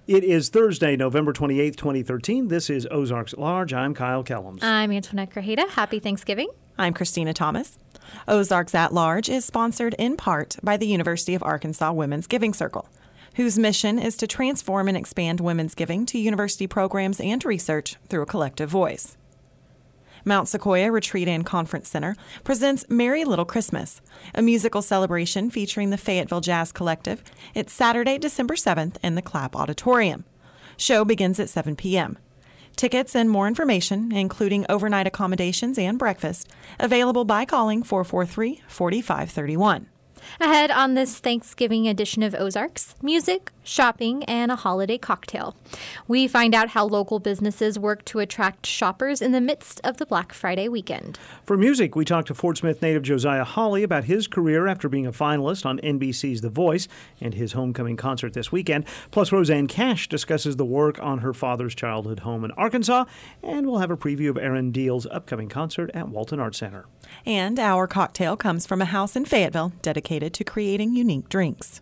It is Thursday, November 28th, 2013. This is Ozarks at Large. I'm Kyle Kellums. I'm Antoinette Grajeda. Happy Thanksgiving. I'm Christina Thomas. Ozarks at Large is sponsored in part by the University of Arkansas Women's Giving Circle, whose mission is to transform and expand women's giving to university programs and research through a collective voice. Mount Sequoia Retreat and Conference Center presents Merry Little Christmas, a musical celebration featuring the Fayetteville Jazz Collective. It's Saturday, December 7th in the Clapp Auditorium. Show begins at 7 p.m. Tickets and more information, including overnight accommodations and breakfast, available by calling 443-4531. Ahead on this Thanksgiving edition of Ozarks, music, shopping, and a holiday cocktail. We find out how local businesses work to attract shoppers in the midst of the Black Friday weekend. For music, we talked to Fort Smith native Josiah Hawley about his career after being a finalist on NBC's The Voice and his homecoming concert this weekend. Plus, Roseanne Cash discusses the work on her father's childhood home in Arkansas, and we'll have a preview of Aaron Deal's upcoming concert at Walton Arts Center. And our cocktail comes from a house in Fayetteville dedicated to creating unique drinks.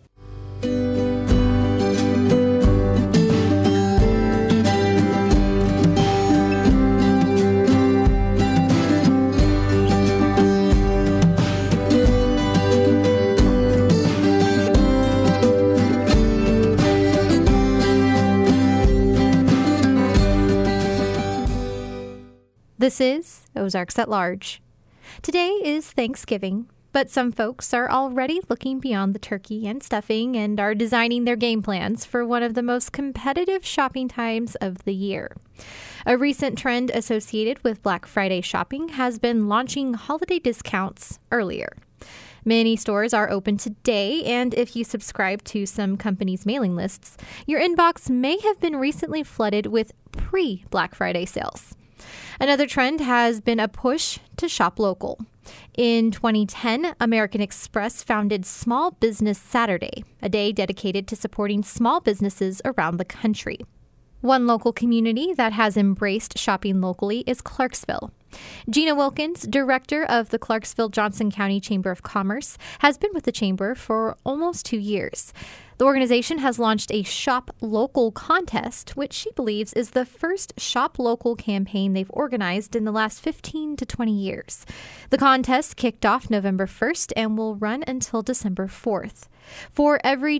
This is Ozarks at Large. Today is Thanksgiving, but some folks are already looking beyond the turkey and stuffing and are designing their game plans for one of the most competitive shopping times of the year. A recent trend associated with Black Friday shopping has been launching holiday discounts earlier. Many stores are open today, and if you subscribe to some companies' mailing lists, your inbox may have been recently flooded with pre-Black Friday sales. Another trend has been a push to shop local. In 2010, American Express founded Small Business Saturday, a day dedicated to supporting small businesses around the country. One local community that has embraced shopping locally is Clarksville. Gina Wilkins, director of the Clarksville-Johnson County Chamber of Commerce, has been with the chamber for almost 2 years. The organization has launched a Shop Local contest, which she believes is the first Shop Local campaign they've organized in the last 15 to 20 years. The contest kicked off November 1st and will run until December 4th. For every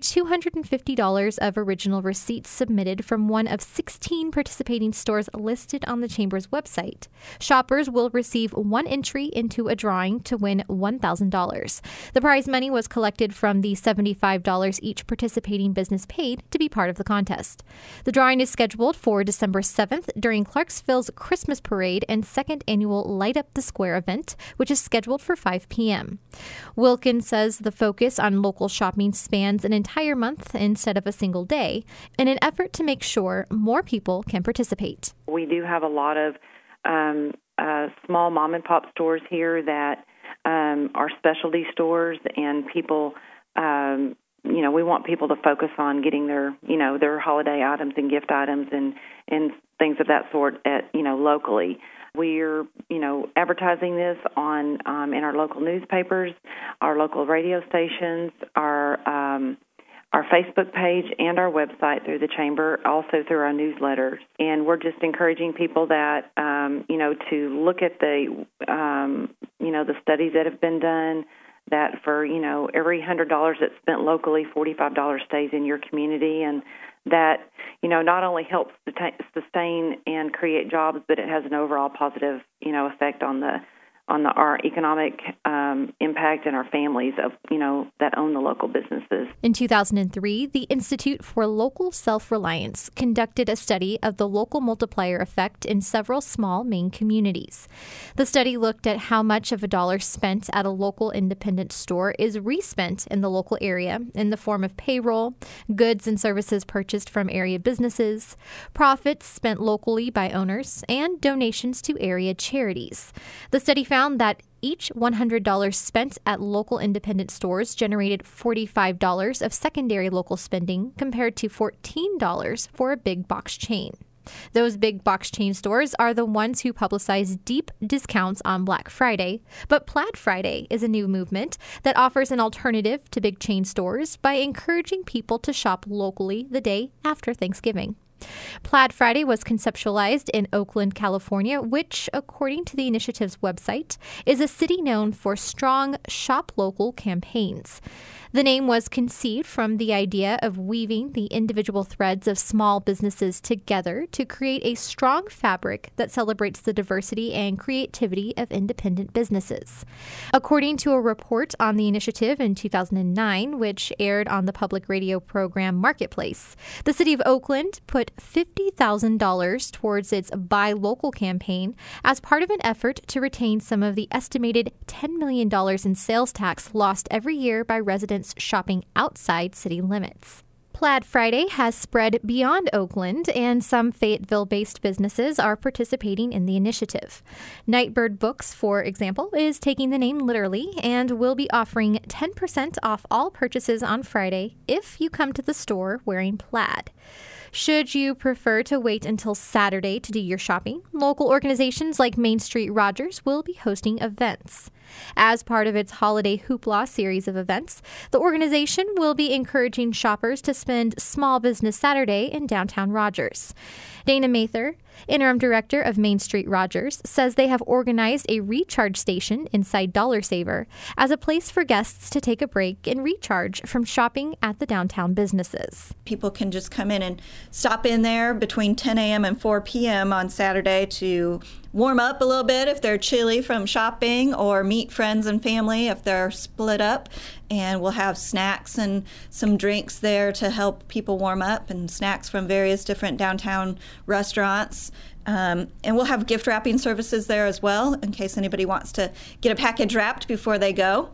$250 of original receipts submitted from one of 16 participating stores listed on the Chamber's website, shoppers will receive one entry into a drawing to win $1,000. The prize money was collected from the $75 each participating business paid to be part of the contest. The drawing is scheduled for December 7th during Clarksville's Christmas Parade and second annual Light Up the Square event, which is scheduled for 5 p.m. Wilkins says the focus on local shopping spans an entire month instead of a single day in an effort to make sure more people can participate. We do have a lot of small mom and pop stores here that are specialty stores, and people, we want people to focus on getting their holiday items and gift items and things of that sort locally. We're, advertising this on in our local newspapers, our local radio stations, our Facebook page, and our website through the Chamber, also through our newsletters. And we're just encouraging people that, to look at the studies that have been done, that for, every $100 that's spent locally, $45 stays in your community, and that, not only helps sustain and create jobs, but it has an overall positive, effect on our economic impact and our families of, that own the local businesses. In 2003, the Institute for Local Self-Reliance conducted a study of the local multiplier effect in several small Maine communities. The study looked at how much of a dollar spent at a local independent store is respent in the local area in the form of payroll, goods and services purchased from area businesses, profits spent locally by owners, and donations to area charities. The study found that each $100 spent at local independent stores generated $45 of secondary local spending compared to $14 for a big box chain. Those big box chain stores are the ones who publicize deep discounts on Black Friday, but Plaid Friday is a new movement that offers an alternative to big chain stores by encouraging people to shop locally the day after Thanksgiving. Plaid Friday was conceptualized in Oakland, California, which, according to the initiative's website, is a city known for strong shop local campaigns. The name was conceived from the idea of weaving the individual threads of small businesses together to create a strong fabric that celebrates the diversity and creativity of independent businesses. According to a report on the initiative in 2009, which aired on the public radio program Marketplace, the city of Oakland put $50,000 towards its Buy Local campaign as part of an effort to retain some of the estimated $10 million in sales tax lost every year by residents shopping outside city limits. Plaid Friday has spread beyond Oakland, and some Fayetteville-based businesses are participating in the initiative. Nightbird Books, for example, is taking the name literally and will be offering 10% off all purchases on Friday if you come to the store wearing plaid. Should you prefer to wait until Saturday to do your shopping, local organizations like Main Street Rogers will be hosting events. As part of its Holiday Hoopla series of events, the organization will be encouraging shoppers to spend Small Business Saturday in downtown Rogers. Dana Mather, interim director of Main Street Rogers, says they have organized a recharge station inside Dollar Saver as a place for guests to take a break and recharge from shopping at the downtown businesses. People can just come in and stop in there between 10 a.m. and 4 p.m. on Saturday to warm up a little bit if they're chilly from shopping, or meet friends and family if they're split up. And we'll have snacks and some drinks there to help people warm up, and snacks from various different downtown restaurants. And we'll have gift wrapping services there as well in case anybody wants to get a package wrapped before they go.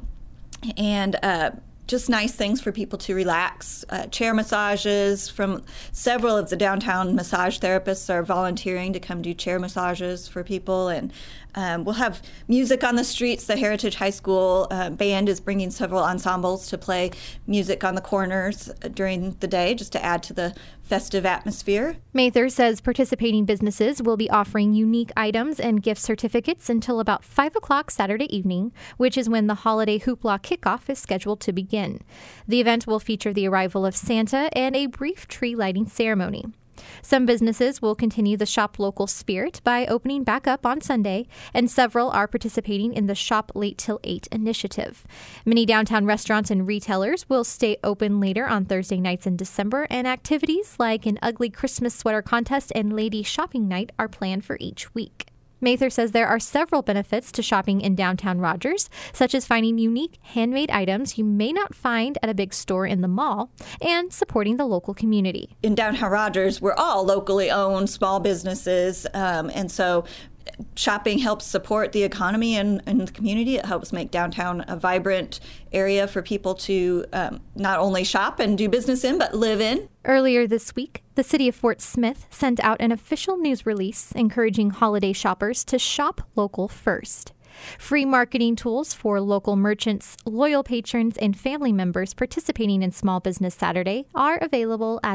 And just nice things for people to relax. Chair massages from several of the downtown massage therapists are volunteering to come do chair massages for people. And we'll have music on the streets. The Heritage High School band is bringing several ensembles to play music on the corners during the day just to add to the festive atmosphere. Mather says participating businesses will be offering unique items and gift certificates until about 5 o'clock Saturday evening, which is when the Holiday Hoopla kickoff is scheduled to begin. The event will feature the arrival of Santa and a brief tree lighting ceremony. Some businesses will continue the Shop Local spirit by opening back up on Sunday, and several are participating in the Shop Late Till 8 initiative. Many downtown restaurants and retailers will stay open later on Thursday nights in December, and activities like an ugly Christmas sweater contest and lady shopping night are planned for each week. Mather says there are several benefits to shopping in downtown Rogers, such as finding unique handmade items you may not find at a big store in the mall, and supporting the local community. In downtown Rogers, we're all locally owned small businesses, and so shopping helps support the economy and the community. It helps make downtown a vibrant area for people to not only shop and do business in, but live in. Earlier this week, the city of Fort Smith sent out an official news release encouraging holiday shoppers to shop local first. Free marketing tools for local merchants, loyal patrons, and family members participating in Small Business Saturday are available at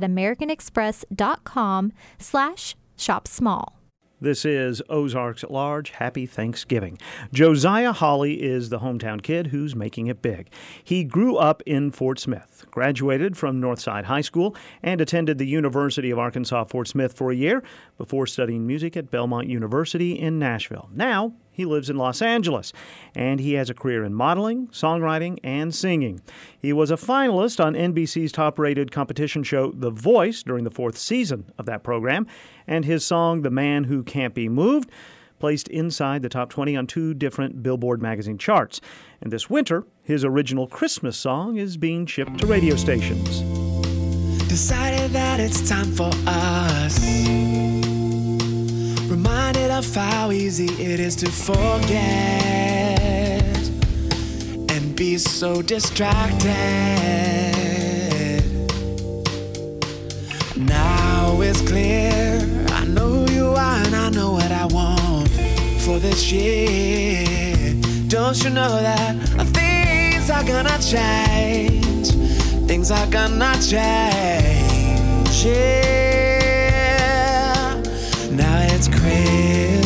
americanexpress.com/shopsmall. This is Ozarks at Large. Happy Thanksgiving. Josiah Hawley is the hometown kid who's making it big. He grew up in Fort Smith, graduated from Northside High School, and attended the University of Arkansas Fort Smith for a year before studying music at Belmont University in Nashville. Now, he lives in Los Angeles, and he has a career in modeling, songwriting, and singing. He was a finalist on NBC's top-rated competition show The Voice during the 4th season of that program, and his song The Man Who Can't Be Moved placed inside the top 20 on 2 different Billboard magazine charts. And this winter, his original Christmas song is being shipped to radio stations. Decided that it's time for us. Reminded of how easy it is to forget and be so distracted. Now it's clear, I know who you are and I know what I want for this year. Don't you know that things are gonna change? Things are gonna change, yeah.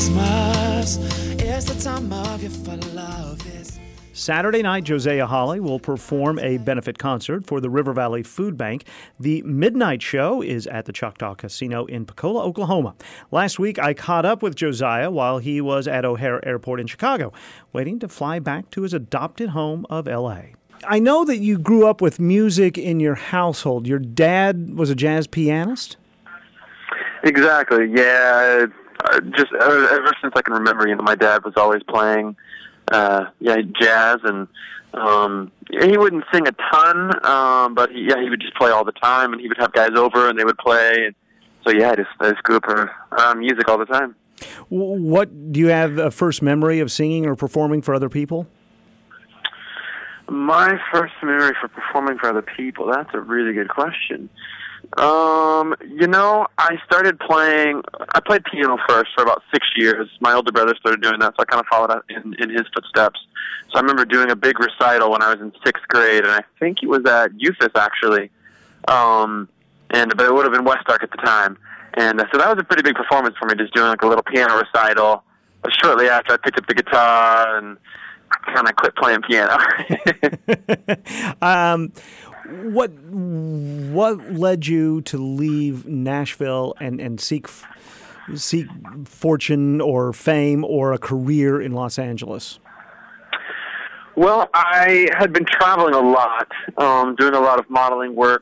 Christmas is the time of year for love. Saturday night, Josiah Holly will perform a benefit concert for the River Valley Food Bank. The midnight show is at the Choctaw Casino in Pecola, Oklahoma. Last week, I caught up with Josiah while he was at O'Hare Airport in Chicago, waiting to fly back to his adopted home of L.A. I know that you grew up with music in your household. Your dad was a jazz pianist? Exactly, yeah. Just ever since I can remember, my dad was always playing jazz, and he wouldn't sing a ton, but he would just play all the time, and he would have guys over, and they would play. And so I just grew up around music all the time. What do you have a first memory of singing or performing for other people? My first memory for performing for other people, that's a really good question. I played piano first for about 6 years. My older brother started doing that, so I kind of followed in his footsteps. So I remember doing a big recital when I was in 6th grade, and I think it was at UFIS, actually. But it would have been West Ark at the time. And so that was a pretty big performance for me, just doing like a little piano recital. But shortly after, I picked up the guitar and kind of quit playing piano. What led you to leave Nashville and seek fortune or fame or a career in Los Angeles? Well, I had been traveling a lot, doing a lot of modeling work,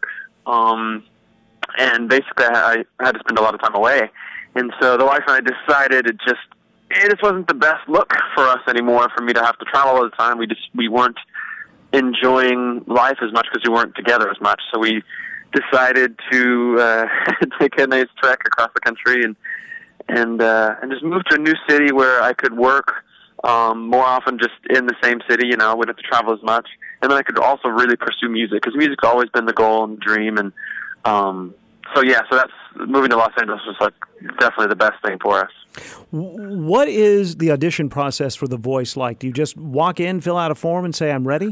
and basically I had to spend a lot of time away. And so the wife and I decided it just wasn't the best look for us anymore for me to have to travel all the time. We weren't enjoying life as much because we weren't together as much. So we decided to take a nice trek across the country and just move to a new city where I could work more often just in the same city. I wouldn't have to travel as much, and then I could also really pursue music because music's always been the goal and the dream. And so that's moving to Los Angeles was like definitely the best thing for us. What is the audition process for The Voice like? Do you just walk in, fill out a form, and say, "I'm ready"?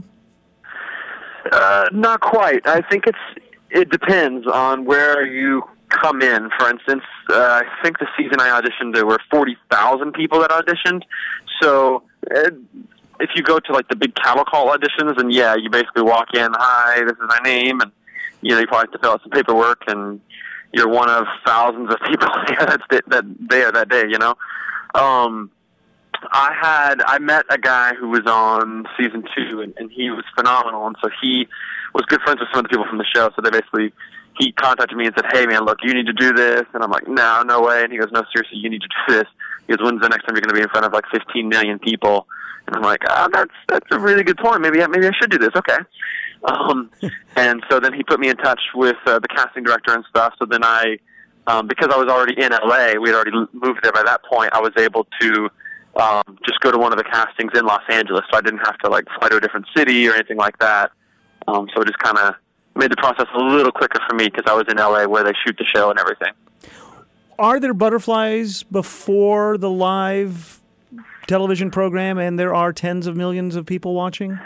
Not quite. I think it depends on where you come in. For instance, I think the season I auditioned, there were 40,000 people that auditioned. So if you go to like the big cattle call auditions, and you basically walk in, "Hi, this is my name," and you probably have to fill out some paperwork, and you're one of thousands of people that day. I met a guy who was on season 2, and he was phenomenal, and so he was good friends with some of the people from the show. So he contacted me and said, "Hey man, look, you need to do this." And I'm like, "No way." And he goes, "No, seriously, you need to do this." He goes, "When's the next time you're going to be in front of like 15 million people?" And I'm like, that's a really good point. Maybe I should do this. Okay. And so then he put me in touch with the casting director and stuff. So then because I was already in LA, we had already moved there by that point, I was able to just go to one of the castings in Los Angeles, so I didn't have to like fly to a different city or anything like that. So it just kind of made the process a little quicker for me because I was in LA where they shoot the show and everything. Are there butterflies before the live television program and there are tens of millions of people watching?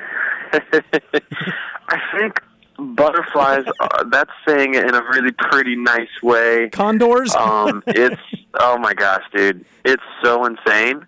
I think butterflies, that's saying it in a really pretty nice way. Condors? Oh my gosh, dude. It's so insane.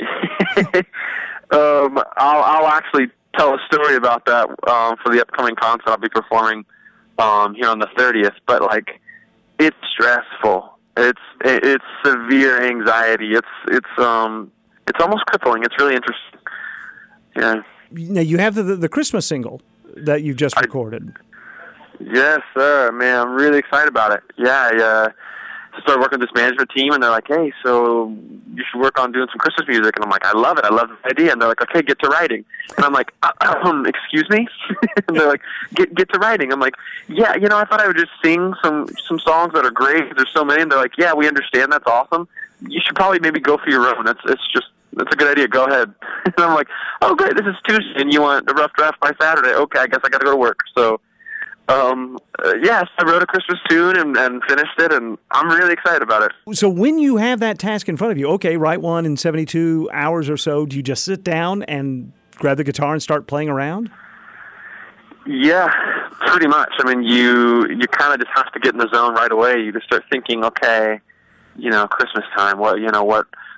I'll actually tell a story about that for the upcoming concert I'll be performing here on the 30th. But like, it's stressful. It's severe anxiety. It's almost crippling. It's really interesting. Yeah. Now you have the Christmas single that you've just recorded. Yes, sir. Man, I'm really excited about it. Yeah, I started working with this management team, and they're like, "Hey, so you should work on doing some Christmas music." And I'm like, "I love it. I love the idea." And they're like, "Okay, get to writing." And I'm like, "Excuse me?" And they're like, "Get to writing." I'm like, "Yeah, I thought I would just sing some songs that are great. There's so many." And they're like, "Yeah, we understand. That's awesome. You should probably maybe go for your own. That's a good idea. Go ahead." And I'm like, "Oh, great. This is Tuesday, and you want a rough draft by Saturday. Okay, I guess I got to go to work." So, so I wrote a Christmas tune and finished it, and I'm really excited about it. So when you have that task in front of you, okay, write one in 72 hours or so, do you just sit down and grab the guitar and start playing around? Yeah, pretty much. I mean, you kind of just have to get in the zone right away. You just start thinking, okay, Christmas time, what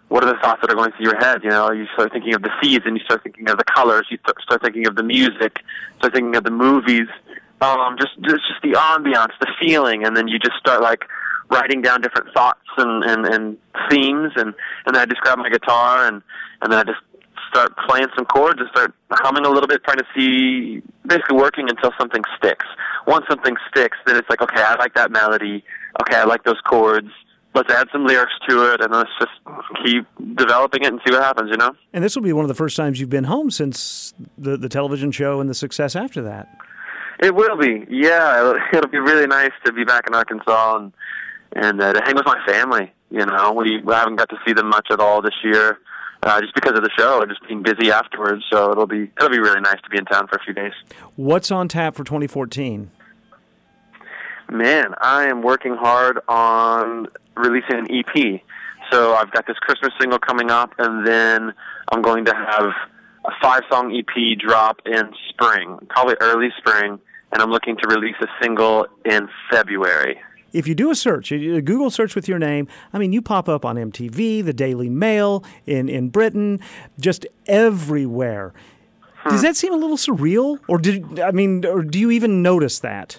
what are the thoughts that are going through your head? You know, you start thinking of the season, you start thinking of the colors, you start thinking of the music, start thinking of the movies, just the ambiance, the feeling, and then you just start like writing down different thoughts and themes, and then I just grab my guitar and then I just start playing some chords and start humming a little bit, trying to see, basically working until something sticks. Once something sticks, then it's like, okay, I like that melody, okay, I like those chords, let's add some lyrics to it, and let's just keep developing it and see what happens, you know? And this will be one of the first times you've been home since the television show and the success after that. It will be, yeah. It'll be really nice to be back in Arkansas and to hang with my family, you know? We haven't got to see them much at all this year, just because of the show and just being busy afterwards, so it'll be really nice to be in town for a few days. What's on tap for 2014? Man, I am working hard on releasing an EP. So I've got this Christmas single coming up, and then I'm going to have a 5-song EP drop in spring, probably early spring, and I'm looking to release a single in February. If you do a search, a Google search with your name, I mean, you pop up on MTV, the Daily Mail, in Britain, just everywhere. Does that seem a little surreal? Or do you even notice that?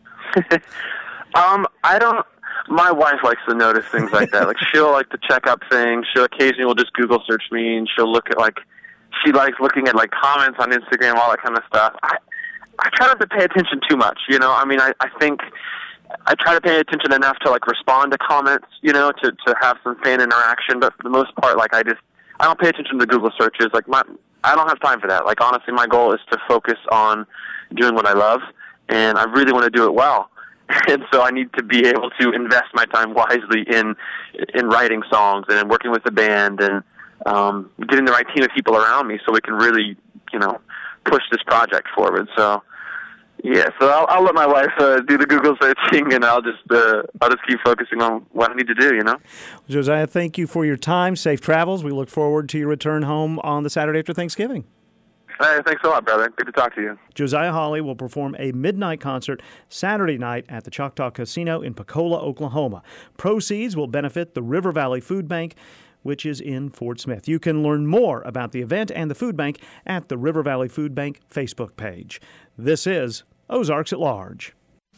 I don't. My wife likes to notice things like that. Like, she'll like to check up things. She'll occasionally will just Google search me, and she'll look at she likes looking at comments on Instagram, all that kind of stuff. I try not to pay attention too much, you know. I mean, I think I try to pay attention enough to respond to comments, you know, to have some fan interaction. But for the most part, I don't pay attention to Google searches. I don't have time for that. Honestly, my goal is to focus on doing what I love, and I really want to do it well. And so I need to be able to invest my time wisely in writing songs and in working with the band and getting the right team of people around me so we can really, you know, push this project forward. So, yeah, so I'll let my wife do the Google searching, and I'll just keep focusing on what I need to do, you know? Josiah, thank you for your time. Safe travels. We look forward to your return home on the Saturday after Thanksgiving. Hey, thanks a lot, brother. Good to talk to you. Josiah Hawley will perform a midnight concert Saturday night at the Choctaw Casino in Pecola, Oklahoma. Proceeds will benefit the River Valley Food Bank, which is in Fort Smith. You can learn more about the event and the food bank at the River Valley Food Bank Facebook page. This is Ozarks at Large.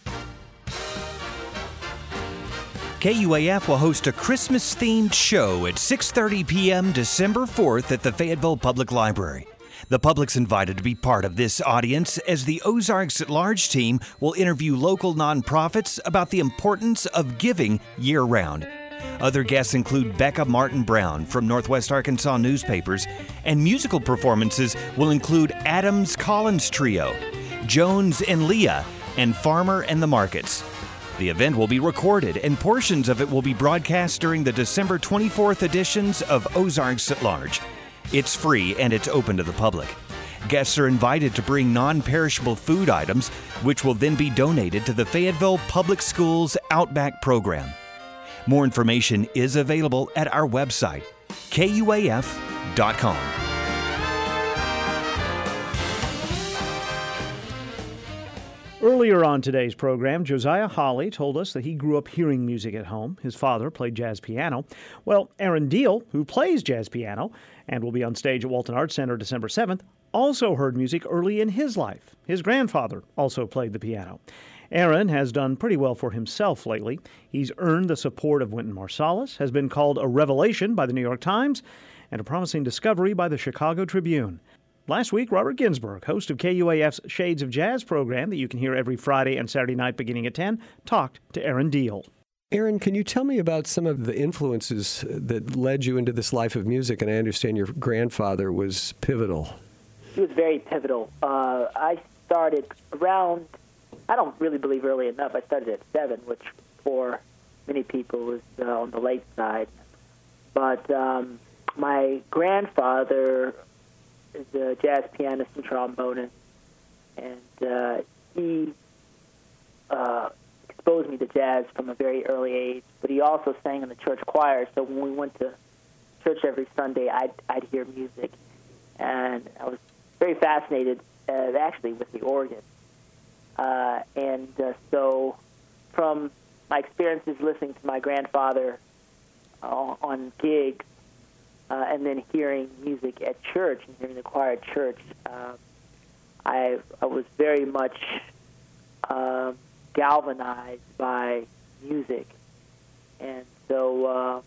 KUAF will host a Christmas-themed show at 6:30 p.m. December 4th at the Fayetteville Public Library. The public's invited to be part of this audience as the Ozarks at Large team will interview local nonprofits about the importance of giving year-round. Other guests include Becca Martin Brown from Northwest Arkansas Newspapers, and musical performances will include Adams Collins Trio, Jones and Leah, and Farmer and the Markets. The event will be recorded, and portions of it will be broadcast during the December 24th editions of Ozarks at Large. It's free and it's open to the public. Guests are invited to bring non-perishable food items, which will then be donated to the Fayetteville Public Schools Outback program. More information is available at our website, KUAF.com. Earlier on today's program, Josiah Hawley told us that he grew up hearing music at home. His father played jazz piano. Well, Aaron Deal, who plays jazz piano and will be on stage at Walton Arts Center December 7th, also heard music early in his life. His grandfather also played the piano. Aaron has done pretty well for himself lately. He's earned the support of Wynton Marsalis, has been called a revelation by the New York Times, and a promising discovery by the Chicago Tribune. Last week, Robert Ginsburg, host of KUAF's Shades of Jazz program that you can hear every Friday and Saturday night beginning at 10, talked to Aaron Deal. Aaron, can you tell me about some of the influences that led you into this life of music? And I understand your grandfather was pivotal. He was very pivotal. I started around, I don't really believe early enough, I started at 7, which for many people was on the late side. But my grandfather is a jazz pianist and trombonist, and he exposed me to jazz from a very early age. But he also sang in the church choir, so when we went to church every Sunday, I'd hear music, and I was very fascinated, actually, with the organ. So from my experiences listening to my grandfather on gigs, and then hearing music at church and hearing the choir at church, I was very much galvanized by music. And so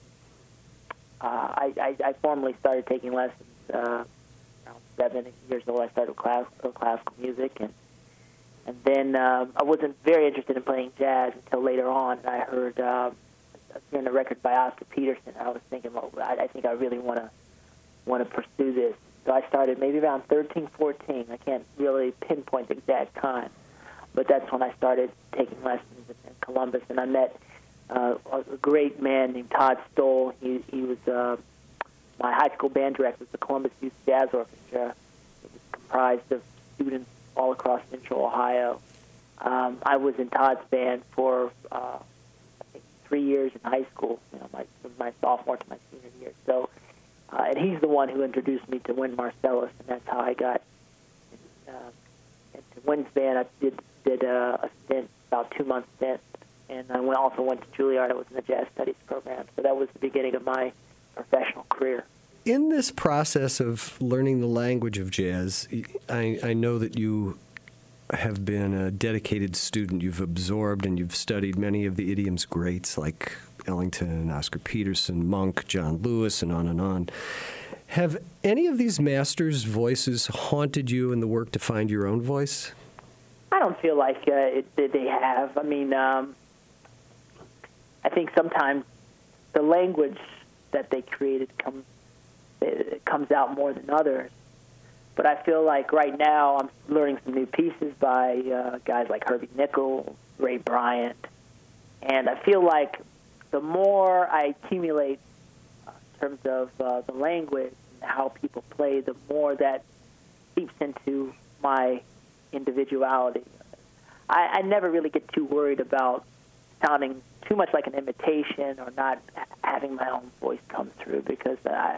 I formally started taking lessons around 7 years old. I started classical music, and then I wasn't very interested in playing jazz until later on. I heard hearing a record by Oscar Peterson. I was thinking, well, I think I really want to pursue this. So I started maybe around 13, 14. I can't really pinpoint the exact time, but that's when I started taking lessons in Columbus, and I met a great man named Todd Stoll. He was my high school band director of the Columbus Youth Jazz Orchestra. It was comprised of students all across Central Ohio. I was in Todd's band for I think 3 years in high school, from my sophomore to my senior year. So, and he's the one who introduced me to Wynn Marsalis, and that's how I got into Wynn's band. I did a stint, about 2 months stint, and I also went to Juilliard. I was in the jazz studies program. So that was the beginning of my professional career. In this process of learning the language of jazz, I know that you have been a dedicated student. You've absorbed and you've studied many of the idiom's greats like Ellington, Oscar Peterson, Monk, John Lewis, and on and on. Have any of these masters' voices haunted you in the work to find your own voice? I don't feel like they have. I mean, I think sometimes the language that they created comes out more than others. But I feel like right now I'm learning some new pieces by guys like Herbie Nichols, Ray Bryant, and I feel like the more I accumulate in terms of the language and how people play, the more that seeps into my individuality. I never really get too worried about sounding too much like an imitation or not having my own voice come through, because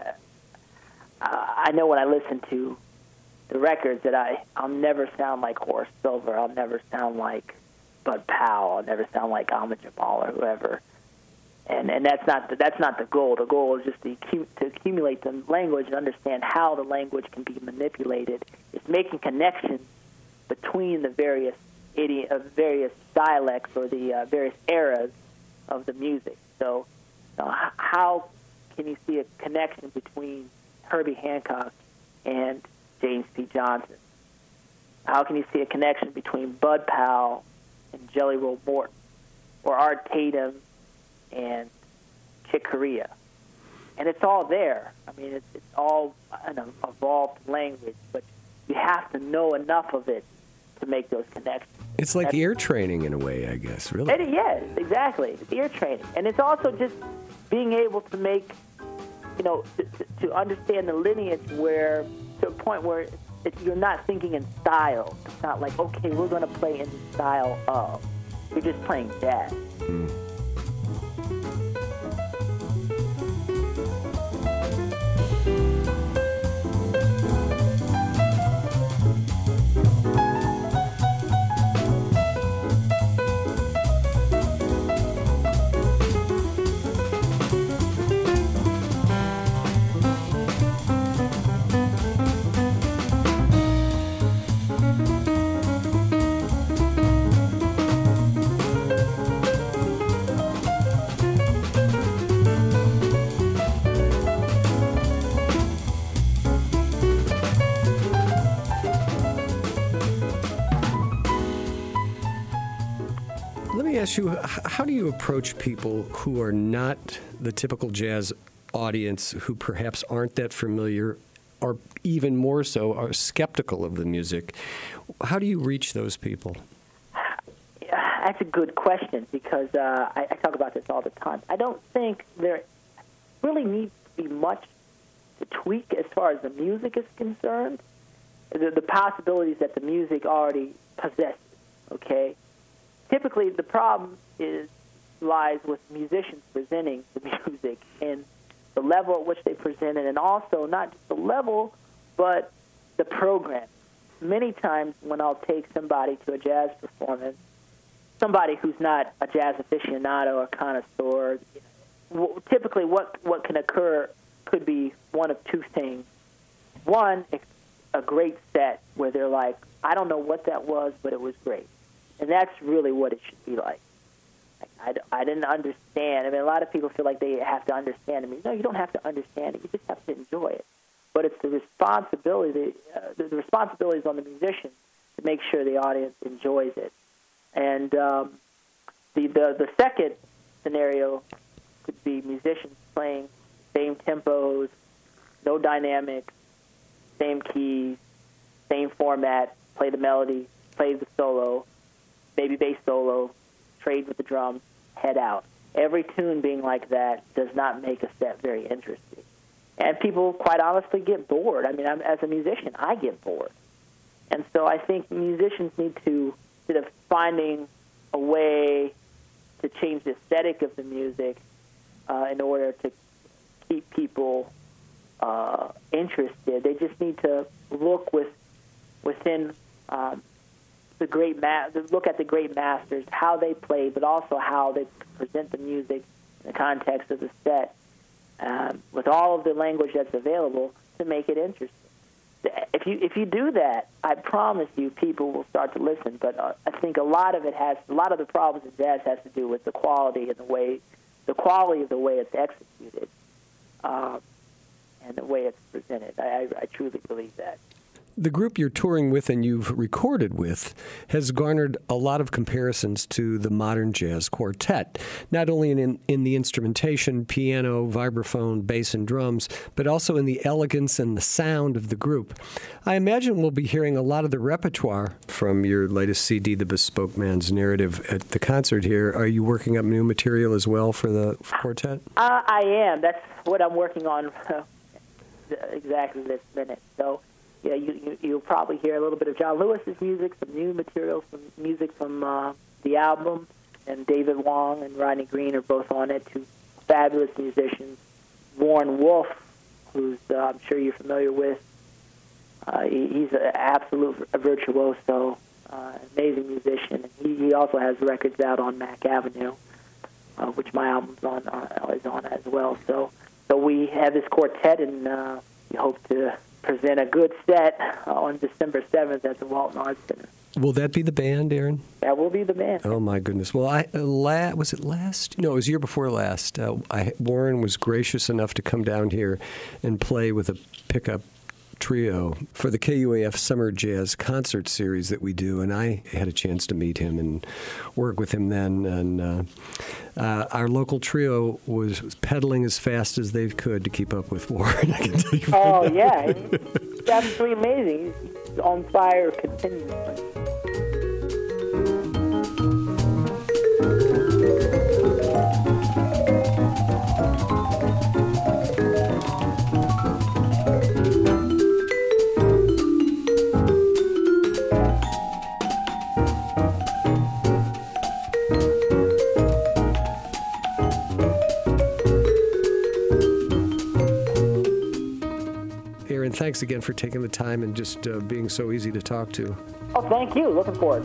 I know when I listen to the records that I'll never sound like Horace Silver. I'll never sound like Bud Powell. I'll never sound like Ahmad Jamal or whoever. And that's not the goal. The goal is just to accumulate the language and understand how the language can be manipulated. It's making connections between the various dialects or the various eras of the music. So how can you see a connection between Herbie Hancock and James P. Johnson? How can you see a connection between Bud Powell and Jelly Roll Morton, or Art Tatum and Chick Corea? And it's all there. I mean, it's all an evolved language, but you have to know enough of it to make those connections. It's like ear training in a way, I guess, really. Yes, exactly. It's ear training. And it's also just being able to make, to understand the lineage to a point where you're not thinking in style. It's not like, okay, we're going to play in the style of. You're just playing jazz. Ask you, how do you approach people who are not the typical jazz audience, who perhaps aren't that familiar, or even more so are skeptical of the music? How do you reach those people? That's a good question, because I talk about this all the time. I don't think there really needs to be much to tweak as far as the music is concerned. The possibilities that the music already possesses, okay? Typically, the problem lies with musicians presenting the music and the level at which they present it, and also not just the level, but the program. Many times when I'll take somebody to a jazz performance, somebody who's not a jazz aficionado or connoisseur, typically what could could be one of two things. One, a great set where they're like, I don't know what that was, but it was great. And that's really what it should be like. I didn't understand. I mean, a lot of people feel like they have to understand it. I mean, no, you don't have to understand it. You just have to enjoy it. But it's the responsibility. The responsibility is on the musician to make sure the audience enjoys it. And the second scenario could be musicians playing same tempos, no dynamics, same keys, same format, play the melody, play the solo, maybe bass solo, trade with the drums, head out. Every tune being like that does not make a set very interesting. And people, quite honestly, get bored. I mean, as a musician, I get bored. And so I think musicians need to, instead of finding a way to change the aesthetic of the music in order to keep people interested, they just need to look within the great look at the great masters, how they play, but also how they present the music in the context of the set, with all of the language that's available to make it interesting. If you do that, I promise you, people will start to listen. But I think a lot of the problems in jazz has to do with the quality of the way it's executed, and the way it's presented. I truly believe that. The group you're touring with and you've recorded with has garnered a lot of comparisons to the modern jazz quartet, not only in the instrumentation, piano, vibraphone, bass, and drums, but also in the elegance and the sound of the group. I imagine we'll be hearing a lot of the repertoire from your latest CD, The Bespoke Man's Narrative, at the concert here. Are you working up new material as well for the quartet? I am. That's what I'm working on exactly this minute. So, yeah, you'll probably hear a little bit of John Lewis's music, some new material, some music from the album, and David Wong and Rodney Green are both on it, two fabulous musicians. Warren Wolf, who's I'm sure you're familiar with, he's an absolute virtuoso, amazing musician. He also has records out on Mack Avenue, which my album's is on as well. So we have this quartet, and we hope to present a good set on December 7th at the Walton Arts Center. Will that be the band, Aaron? That will be the band. Oh, my goodness. Well, was it last? No, it was year before last. Warren was gracious enough to come down here and play with a pickup trio for the KUAF Summer Jazz Concert Series that we do, and I had a chance to meet him and work with him then. And our local trio was pedaling as fast as they could to keep up with Warren, I can tell you. Oh, yeah. It's absolutely amazing. He's on fire continuously. Aaron, thanks again for taking the time and just being so easy to talk to. Oh, thank you. Looking forward.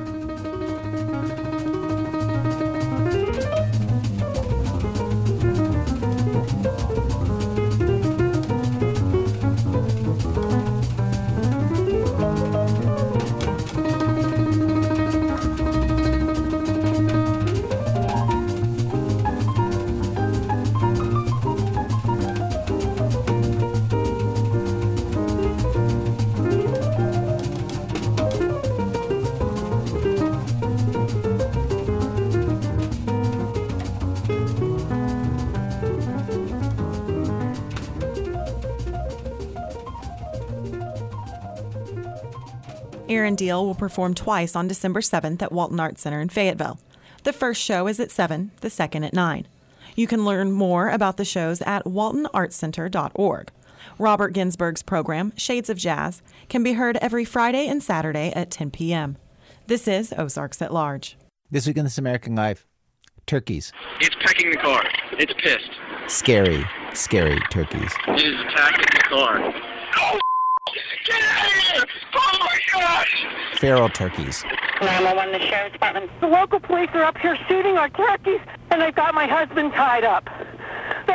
Aaron Deal will perform twice on December 7th at Walton Arts Center in Fayetteville. The first show is at 7, the second at 9. You can learn more about the shows at waltonartscenter.org. Robert Ginsburg's program, Shades of Jazz, can be heard every Friday and Saturday at 10 p.m. This is Ozarks at Large. This week on This American Life, turkeys. It's pecking the car. It's pissed. Scary, scary turkeys. It is attacking the car. Oh, get out of here! Oh my gosh! Feral turkeys. 911, the sheriff's department. The local police are up here shooting our turkeys, and they've got my husband tied up. They're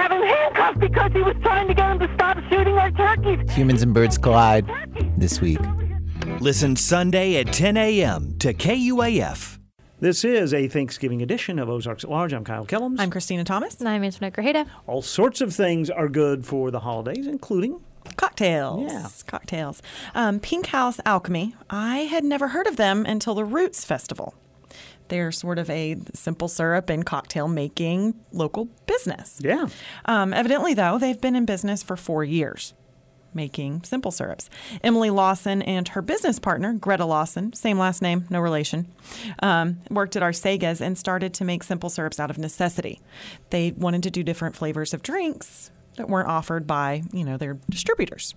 have him handcuffed because he was trying to get him to stop shooting our turkeys. Humans and Birds Collide this week. Listen Sunday at 10 a.m. to KUAF. This is a Thanksgiving edition of Ozarks at Large. I'm Kyle Kellums. I'm Christina Thomas. And I'm Antoinette Grajeda. All sorts of things are good for the holidays, including cocktails. Yeah. Cocktails. Pink House Alchemy. I had never heard of them until the Roots Festival. They're sort of a simple syrup and cocktail making local business. Yeah. Evidently, though, they've been in business for 4 years, making simple syrups. Emily Lawson and her business partner, Greta Lawson, same last name, no relation, worked at Arcegas and started to make simple syrups out of necessity. They wanted to do different flavors of drinks that weren't offered by, their distributors.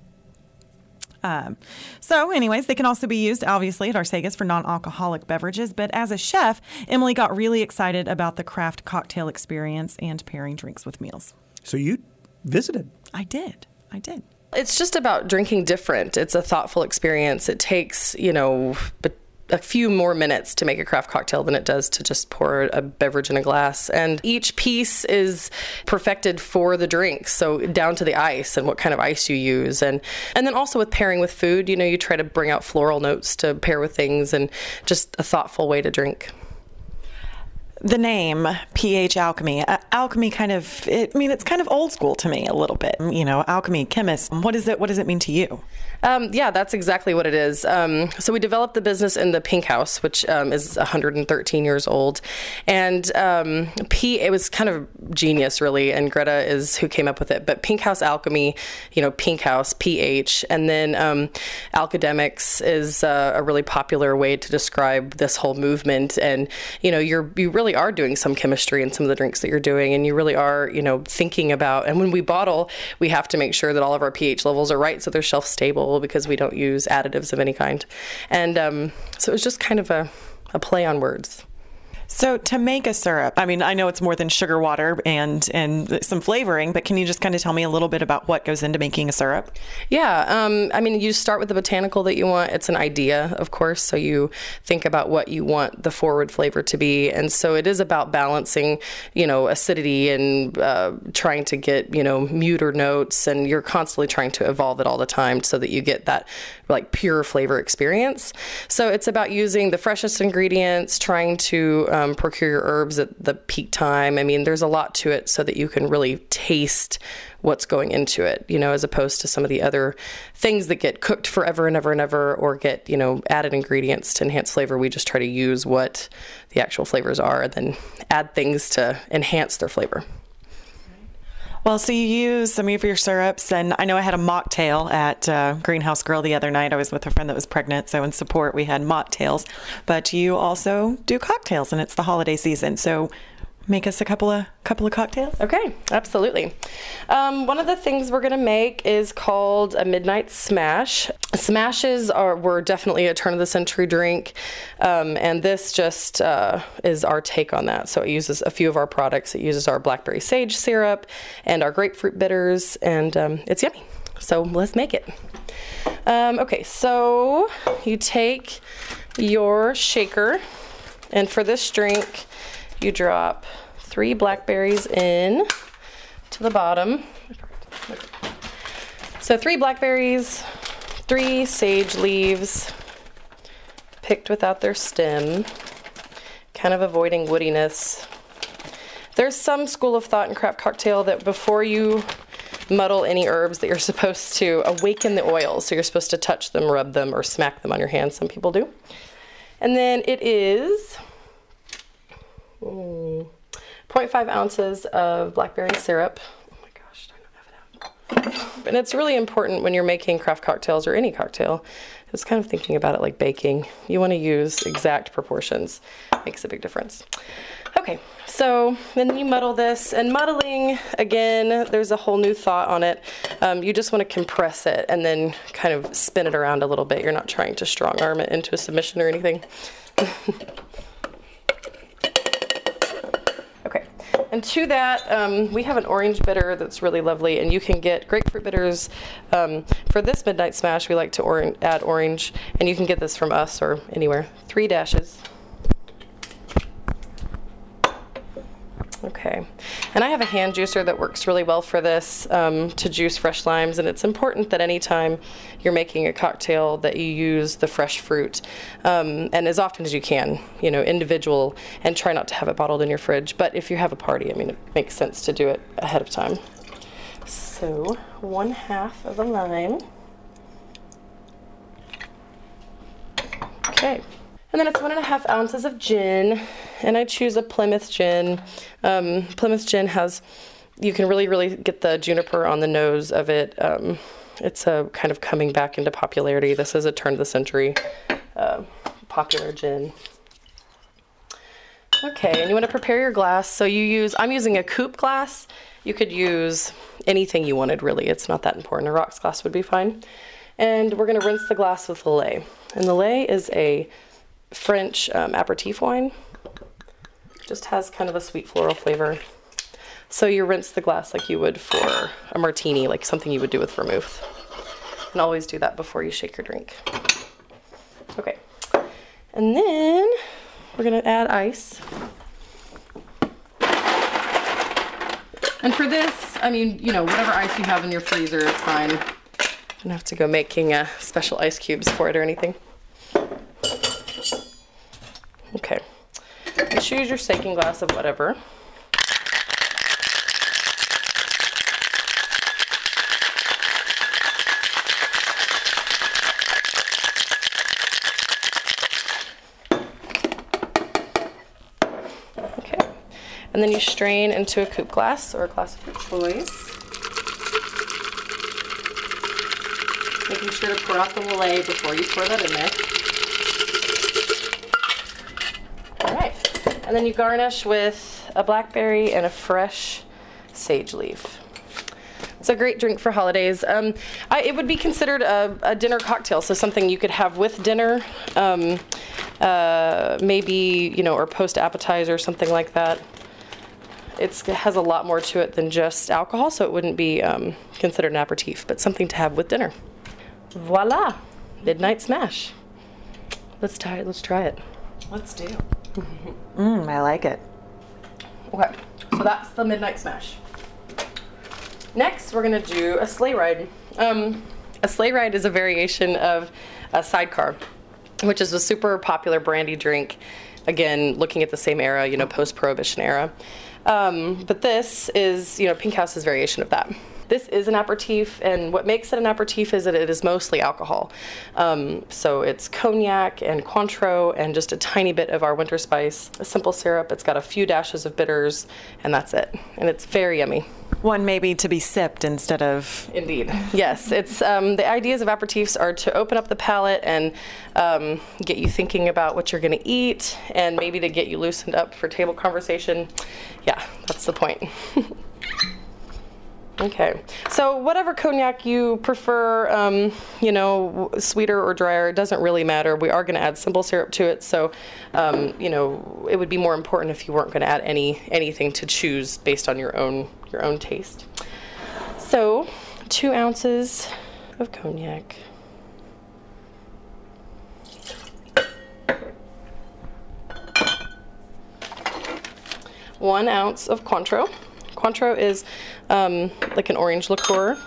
So anyways, they can also be used, obviously, at Arcegas for non-alcoholic beverages. But as a chef, Emily got really excited about the craft cocktail experience and pairing drinks with meals. So you visited. I did. It's just about drinking different. It's a thoughtful experience. It takes, a few more minutes to make a craft cocktail than it does to just pour a beverage in a glass. And each piece is perfected for the drink, so down to the ice and what kind of ice you use. And then also with pairing with food, you try to bring out floral notes to pair with things and just a thoughtful way to drink. The name, PH Alchemy. Alchemy it's kind of old school to me a little bit. Alchemy, chemist. What does it mean to you? Yeah, that's exactly what it is. So we developed the business in the Pink House, which is 113 years old. And it was kind of genius, really, and Greta is who came up with it. But Pink House Alchemy, Pink House, PH, and then Alchedemics is a really popular way to describe this whole movement. And, you really are doing some chemistry in some of the drinks that you're doing, and you really are, thinking about, and when we bottle, we have to make sure that all of our pH levels are right so they're shelf stable, because we don't use additives of any kind. And so it was just kind of a play on words. So to make a syrup, I know it's more than sugar water and some flavoring, but can you just kind of tell me a little bit about what goes into making a syrup? Yeah. You start with the botanical that you want. It's an idea, of course. So you think about what you want the forward flavor to be. And so it is about balancing, acidity and trying to get, muter notes. And you're constantly trying to evolve it all the time so that you get that pure flavor experience. So it's about using the freshest ingredients, trying to procure your herbs at the peak time. There's a lot to it so that you can really taste what's going into it, as opposed to some of the other things that get cooked forever and ever and ever, or get, added ingredients to enhance flavor. We just try to use what the actual flavors are and then add things to enhance their flavor. Well, so you use some of your syrups, and I know I had a mocktail at Greenhouse Grill the other night. I was with a friend that was pregnant, so in support we had mocktails. But you also do cocktails, and it's the holiday season. So make us a couple of cocktails. Okay, absolutely. One of the things we're going to make is called a Midnight Smash. Smashes were definitely a turn-of-the-century drink, and this just is our take on that. So it uses a few of our products. It uses our blackberry sage syrup and our grapefruit bitters, and it's yummy. So let's make it. Okay, so you take your shaker, and for this drink, you drop 3 blackberries in to the bottom. So 3 blackberries, 3 sage leaves, picked without their stem, kind of avoiding woodiness. There's some school of thought in craft cocktail that before you muddle any herbs that you're supposed to awaken the oils. So you're supposed to touch them, rub them, or smack them on your hands. Some people do. And then it is 0.5 ounces of blackberry syrup. Oh my gosh, I don't have it out. And it's really important when you're making craft cocktails or any cocktail. It's kind of thinking about it like baking. You want to use exact proportions. Makes a big difference. Okay, so then you muddle this, and muddling, again, there's a whole new thought on it. You just want to compress it and then kind of spin it around a little bit. You're not trying to strong arm it into a submission or anything. Okay, and to that, we have an orange bitter that's really lovely, and you can get grapefruit bitters. For this Midnight Smash, we like to add orange, and you can get this from us or anywhere. 3 dashes. Okay, and I have a hand juicer that works really well for this, to juice fresh limes, and it's important that anytime you're making a cocktail that you use the fresh fruit, and as often as you can, individual, and try not to have it bottled in your fridge. But if you have a party, it makes sense to do it ahead of time. So 1/2 of a lime. Okay. And then it's 1.5 ounces of gin, and I choose a Plymouth gin. Plymouth gin you can really get the juniper on the nose of it. It's a kind of coming back into popularity. This is a turn of the century popular gin. Okay, and you want to prepare your glass. So I'm using a coupe glass. You could use anything you wanted, really. It's not that important. A rocks glass would be fine. And we're going to rinse the glass with Lillet. And Lillet is a French aperitif wine. Just has kind of a sweet floral flavor. So you rinse the glass like you would for a martini, like something you would do with vermouth. And always do that before you shake your drink. Okay. And then we're going to add ice. And for this, whatever ice you have in your freezer is fine. You don't have to go making special ice cubes for it or anything. Okay, and choose your shaking glass of whatever. Okay, and then you strain into a coupe glass or a glass of your choice. Making sure to pour out the Lillet before you pour that in there. And then you garnish with a blackberry and a fresh sage leaf. It's a great drink for holidays. It would be considered a dinner cocktail, so something you could have with dinner, maybe, or post appetizer, something like that. It has a lot more to it than just alcohol, so it wouldn't be considered an aperitif, but something to have with dinner. Voila, Midnight Smash. Let's try it. Let's do. I like it. Okay, so that's the Midnight Smash. Next, we're gonna do a sleigh ride. A sleigh ride is a variation of a sidecar, which is a super popular brandy drink. Again, looking at the same era, post-Prohibition era. But this is, Pink House's variation of that. This is an aperitif, and what makes it an aperitif is that it is mostly alcohol. So it's cognac and Cointreau and just a tiny bit of our winter spice, a simple syrup. It's got a few dashes of bitters, and that's it. And it's very yummy. One maybe to be sipped instead of... Indeed. Yes. It's the ideas of aperitifs are to open up the palate and get you thinking about what you're going to eat, and maybe to get you loosened up for table conversation. Yeah, that's the point. Okay, so whatever cognac you prefer, sweeter or drier, it doesn't really matter. We are going to add simple syrup to it, so, it would be more important if you weren't going to add anything to choose based on your own taste. So, 2 ounces of cognac. One ounce of Cointreau. Cointreau is like an orange liqueur.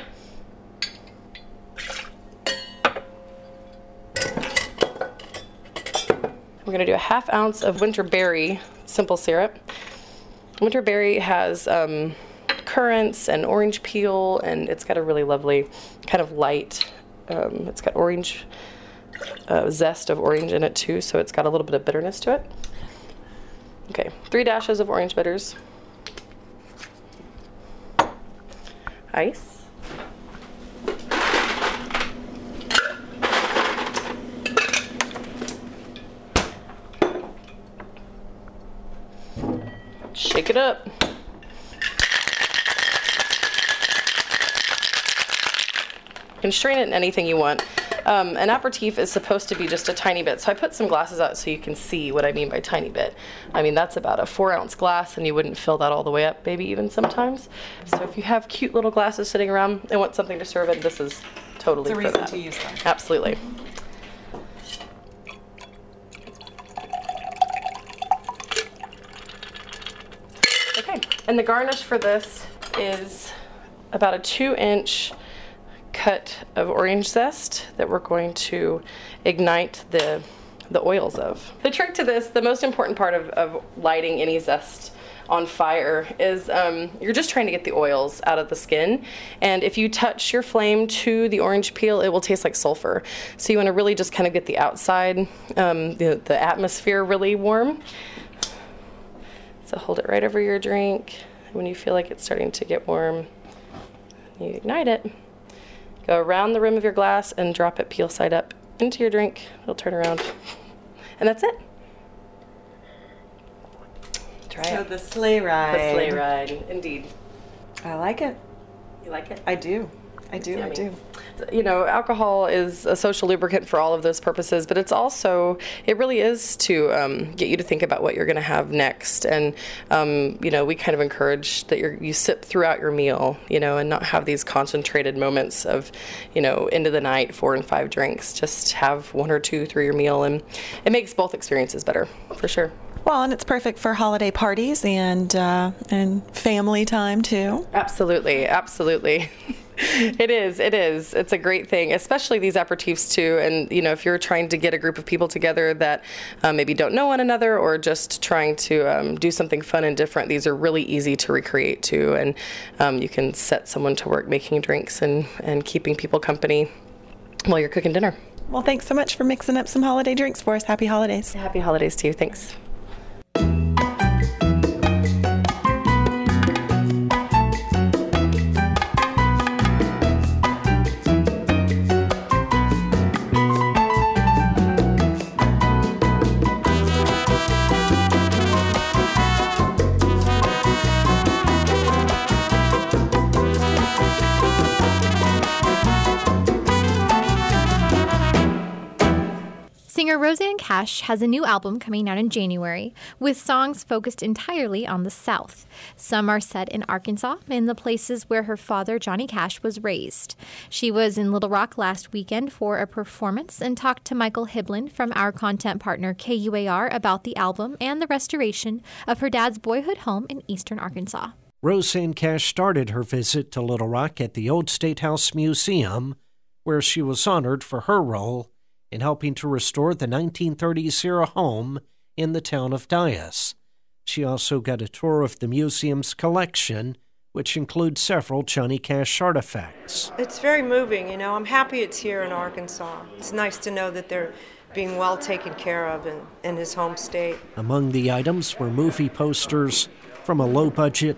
We're going to do a 1/2 ounce of winterberry simple syrup. Winterberry has currants and orange peel, and it's got a really lovely kind of light, it's got orange, zest of orange in it too, so it's got a little bit of bitterness to it. Okay, 3 dashes of orange bitters. Ice. Shake it up. You can strain it in anything you want. An aperitif is supposed to be just a tiny bit, so I put some glasses out so you can see what I mean by tiny bit. I mean, that's about a 4-ounce glass, and you wouldn't fill that all the way up, maybe even sometimes. So if you have cute little glasses sitting around and want something to serve in, this is totally for that. It's a reason to use them. Absolutely. And the garnish for this is about a 2-inch cut of orange zest that we're going to ignite the oils of. The trick to this, the most important part of lighting any zest on fire is you're just trying to get the oils out of the skin, and if you touch your flame to the orange peel, it will taste like sulfur. So you want to really just kind of get the outside, the atmosphere really warm. So hold it right over your drink. When you feel like it's starting to get warm, you ignite it. Go around the rim of your glass and drop it peel side up into your drink. It'll turn around, and that's it. Try So it. the sleigh ride. The sleigh ride, indeed. I like it. You like it? I do. I do. You know, alcohol is a social lubricant for all of those purposes, but it's also, it really is to get you to think about what you're going to have next. And, you know, we kind of encourage that you sip throughout your meal, you know, and not have these concentrated moments of, you know, end of the night, 4 and 5 drinks. Just have 1 or 2 through your meal, and it makes both experiences better, for sure. Well, and it's perfect for holiday parties and family time, too. Absolutely, absolutely. It is. It's a great thing, especially these aperitifs too. And, you know, if you're trying to get a group of people together that maybe don't know one another, or just trying to do something fun and different, these are really easy to recreate too. And you can set someone to work making drinks and keeping people company while you're cooking dinner. Well, thanks so much for mixing up some holiday drinks for us. Happy holidays. Happy holidays to you. Thanks. Singer Rosanne Cash has a new album coming out in January with songs focused entirely on the South. Some are set in Arkansas, in the places where her father, Johnny Cash, was raised. She was in Little Rock last weekend for a performance and talked to Michael Hiblin from our content partner KUAR about the album and the restoration of her dad's boyhood home in eastern Arkansas. Rosanne Cash started her visit to Little Rock at the Old State House Museum, where she was honored for her role in helping to restore the 1930s-era home in the town of Dyess. She also got a tour of the museum's collection, which includes several Johnny Cash artifacts. It's very moving, you know. I'm happy it's here in Arkansas. It's nice to know that they're being well taken care of in his home state. Among the items were movie posters from a low-budget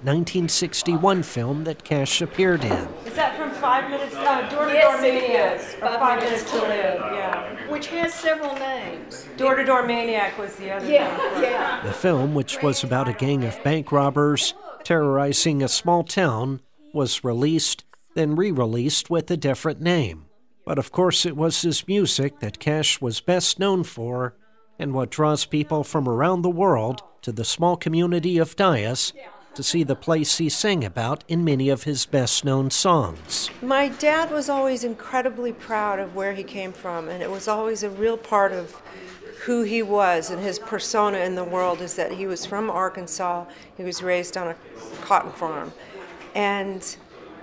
1961 film that Cash appeared in. Is that from 5 Minutes, Door to Door Maniac? 5 Minutes to Live, yeah. Which has several names. Door to Door Maniac was the other one. Yeah. The film, which was about a gang of bank robbers terrorizing a small town, was released, then re-released with a different name. But of course it was his music that Cash was best known for, and what draws people from around the world to the small community of Dyess to see the place he sang about in many of his best-known songs. My dad was always incredibly proud of where he came from, and it was always a real part of who he was and his persona in the world, is that he was from Arkansas. He was raised on a cotton farm. And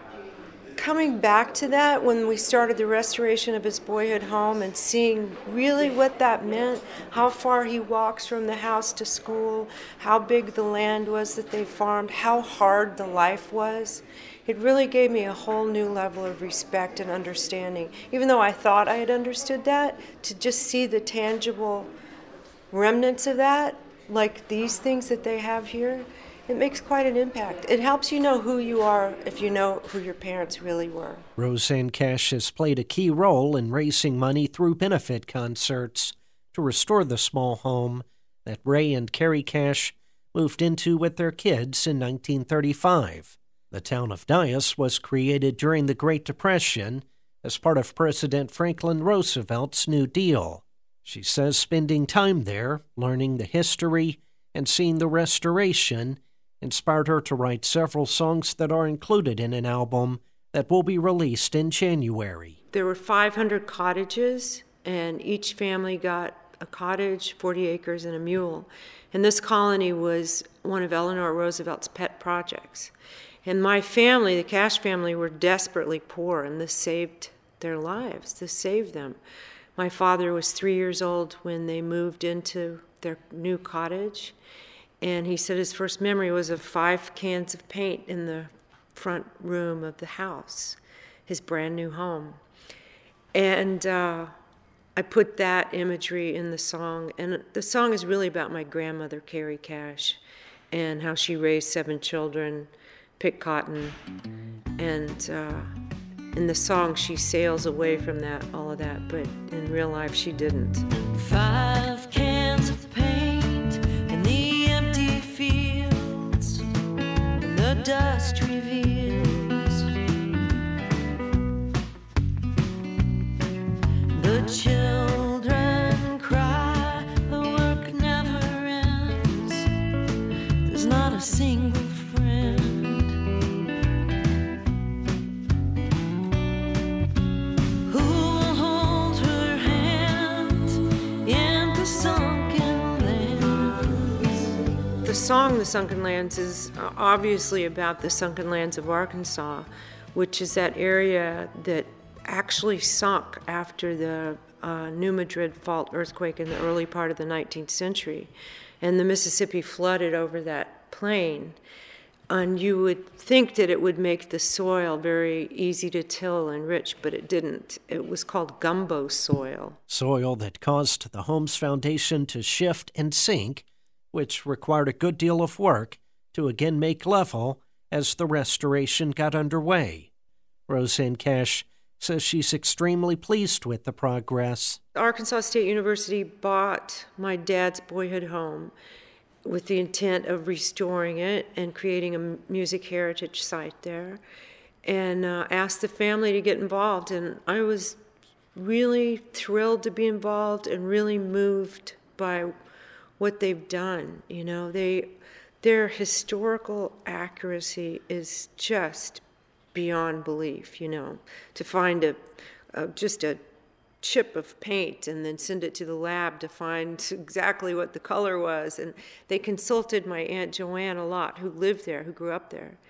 coming back to that when we started the restoration of his boyhood home and seeing really what that meant, how far he walks from the house to school, how big the land was that they farmed, how hard the life was, it really gave me a whole new level of respect and understanding. Even though I thought I had understood that, to just see the tangible remnants of that, like these things that they have here, it makes quite an impact. It helps you know who you are if you know who your parents really were. Rosanne Cash has played a key role in raising money through benefit concerts to restore the small home that Ray and Carrie Cash moved into with their kids in 1935. The town of Dyess was created during the Great Depression as part of President Franklin Roosevelt's New Deal. She says spending time there, learning the history, and seeing the restoration inspired her to write several songs that are included in an album that will be released in January. There were 500 cottages, and each family got a cottage, 40 acres, and a mule. And this colony was one of Eleanor Roosevelt's pet projects. And my family, the Cash family, were desperately poor, and this saved their lives. This saved them. My father was 3 years old when they moved into their new cottage, and he said his first memory was of 5 cans of paint in the front room of the house, his brand new home. And I put that imagery in the song, and the song is really about my grandmother, Carrie Cash, and how she raised 7 children, picked cotton, and in the song she sails away from that, all of that, but in real life she didn't. 5 cans of paint in the empty fields, and the dust reveals the children cry, the work never ends, there's not a single friend. Who will hold her hand in the sunken lands? The song The Sunken Lands is obviously about the sunken lands of Arkansas, which is that area that actually sunk after the New Madrid Fault earthquake in the early part of the 19th century. And the Mississippi flooded over that plain. And you would think that it would make the soil very easy to till and rich, but it didn't. It was called gumbo soil. Soil that caused the home's foundation to shift and sink, which required a good deal of work to again make level as the restoration got underway. Roseanne Cash says she's extremely pleased with the progress. Arkansas State University bought my dad's boyhood home with the intent of restoring it and creating a music heritage site there, and asked the family to get involved. And I was really thrilled to be involved and really moved by what they've done. You know, their historical accuracy is just beyond belief, you know, to find just a chip of paint and then send it to the lab to find exactly what the color was. And they consulted my Aunt Joanne a lot, who lived there, who grew up there,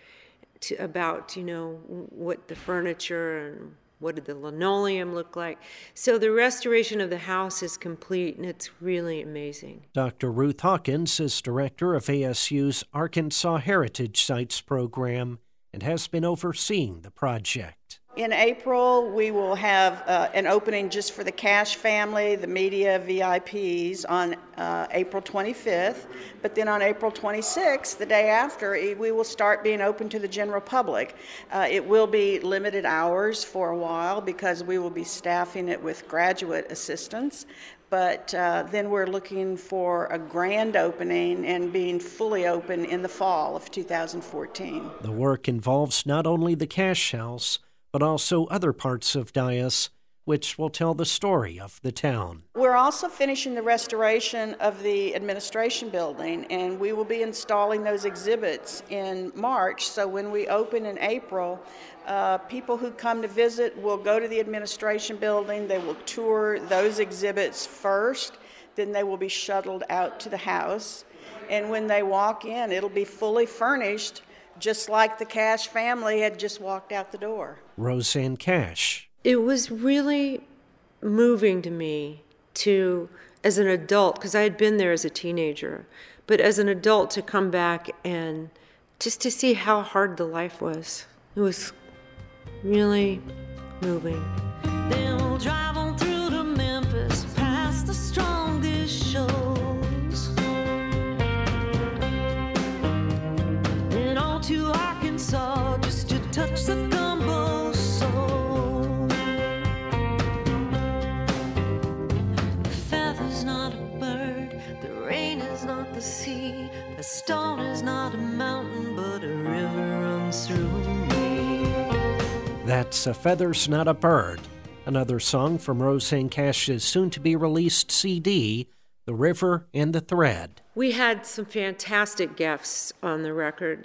about, you know, what the furniture and what did the linoleum look like. So the restoration of the house is complete, and it's really amazing. Dr. Ruth Hawkins is director of ASU's Arkansas Heritage Sites program and has been overseeing the project. In April, we will have an opening just for the Cash family, the media VIPs, on April 25th. But then on April 26th, the day after, we will start being open to the general public. It will be limited hours for a while because we will be staffing it with graduate assistants. But then we're looking for a grand opening and being fully open in the fall of 2014. The work involves not only the Cash House, but also other parts of Dyess, which will tell the story of the town. We're also finishing the restoration of the administration building, and we will be installing those exhibits in March. So when we open in April, people who come to visit will go to the administration building. They will tour those exhibits first, then they will be shuttled out to the house. And when they walk in, it'll be fully furnished, just like the Cash family had just walked out the door. Roseanne Cash. It was really moving to me as an adult, because I had been there as a teenager, but as an adult to come back and just to see how hard the life was. It was really moving. Then we'll drive on through to Memphis, past the strongest shows, then on to Arkansas, just to touch the gumbo soul. The feather's not a bird, the rain is not the sea, the stone is not a mountain, but a river runs through me. That's A Feather's Not a Bird, another song from Roseanne Cash's soon-to-be-released CD, The River and the Thread. We had some fantastic guests on the record.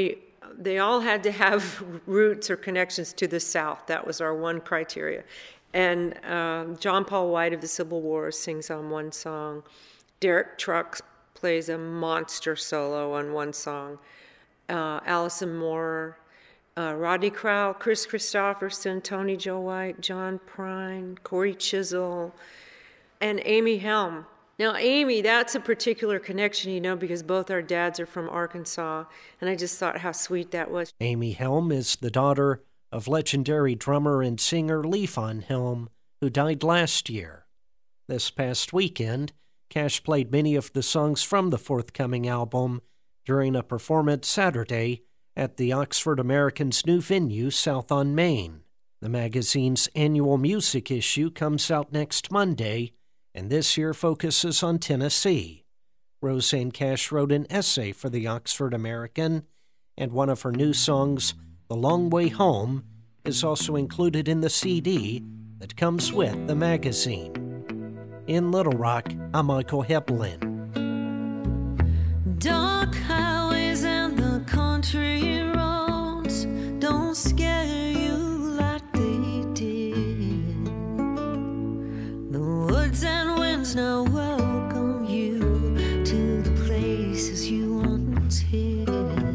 They all had to have roots or connections to the South. That was our one criteria. And John Paul White of the Civil War sings on one song. Derek Trucks plays a monster solo on one song. Allison Moore, Rodney Crowell, Chris Christopherson, Tony Joe White, John Prine, Corey Chisel, and Amy Helm. Now, Amy, that's a particular connection, you know, because both our dads are from Arkansas, and I just thought how sweet that was. Amy Helm is the daughter of legendary drummer and singer Levon Helm, who died last year. This past weekend, Cash played many of the songs from the forthcoming album during a performance Saturday at the Oxford American's new venue south on Main. The magazine's annual music issue comes out next Monday, and this year focuses on Tennessee. Rosanne Cash wrote an essay for the Oxford American, and one of her new songs, The Long Way Home, is also included in the CD that comes with the magazine. In Little Rock, I'm Michael Heplin. Dark highways and the country roads don't scare you like they did. The woods and winds now welcome you to the places you once hid.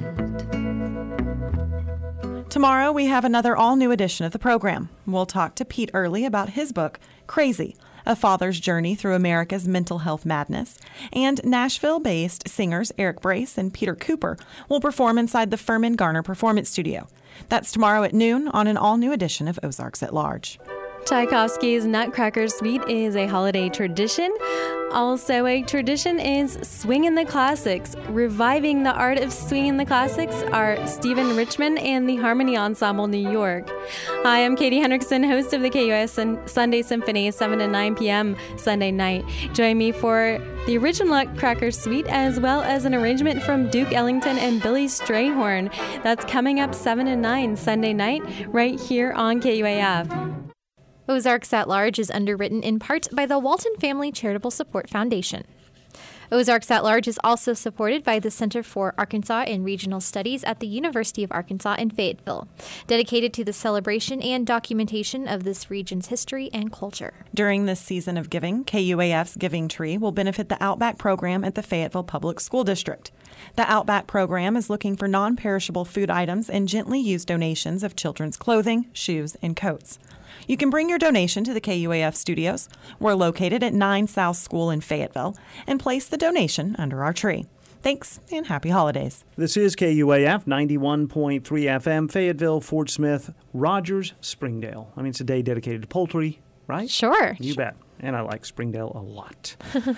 Tomorrow, we have another all-new edition of the program. We'll talk to Pete Early about his book, Crazy, A Father's Journey Through America's Mental Health Madness. And Nashville-based singers Eric Brace and Peter Cooper will perform inside the Furman Garner Performance Studio. That's tomorrow at noon on an all-new edition of Ozarks at Large. Tchaikovsky's Nutcracker Suite is a holiday tradition. Also a tradition is Swingin' the Classics. Reviving the art of swinging the classics are Stephen Richmond and the Harmony Ensemble New York. Hi, I'm Katie Hendrickson, host of the KUS Sunday Symphony, 7 to 9 p.m. Sunday night. Join me for the original Nutcracker Suite as well as an arrangement from Duke Ellington and Billy Strayhorn. That's coming up 7 to 9 Sunday night right here on KUAF. Ozarks at Large is underwritten in part by the Walton Family Charitable Support Foundation. Ozarks at Large is also supported by the Center for Arkansas and Regional Studies at the University of Arkansas in Fayetteville, dedicated to the celebration and documentation of this region's history and culture. During this season of giving, KUAF's Giving Tree will benefit the Outback program at the Fayetteville Public School District. The Outback program is looking for non-perishable food items and gently used donations of children's clothing, shoes, and coats. You can bring your donation to the KUAF studios. We're located at 9 South School in Fayetteville, and place the donation under our tree. Thanks, and happy holidays. This is KUAF 91.3 FM, Fayetteville, Fort Smith, Rogers, Springdale. I mean, it's a day dedicated to poultry, right? Sure. You bet. And I like Springdale a lot.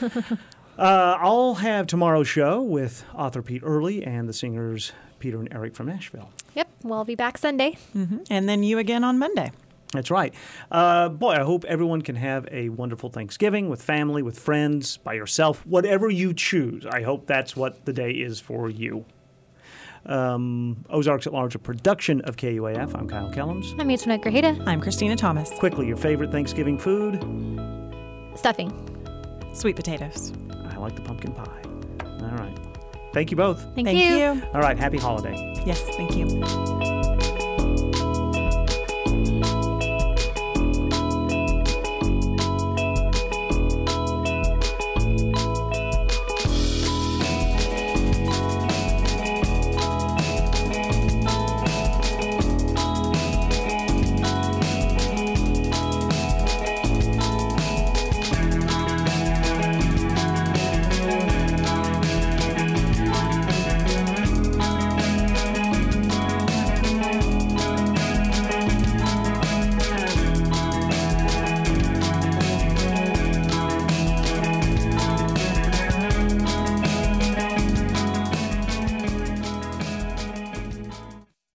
I'll have tomorrow's show with author Pete Early and the singers Peter and Eric from Nashville. Yep, we'll be back Sunday. Mm-hmm. And then you again on Monday. That's right. Boy, I hope everyone can have a wonderful Thanksgiving with family, with friends, by yourself, whatever you choose. I hope that's what the day is for you. Ozarks at Large, a production of KUAF. I'm Kyle Kellums. I'm Antoinette Grajeda. I'm Christina Thomas. Quickly, your favorite Thanksgiving food? Stuffing. Sweet potatoes. I like the pumpkin pie. All right. Thank you both. Thank you. All right. Happy holiday. Yes, thank you.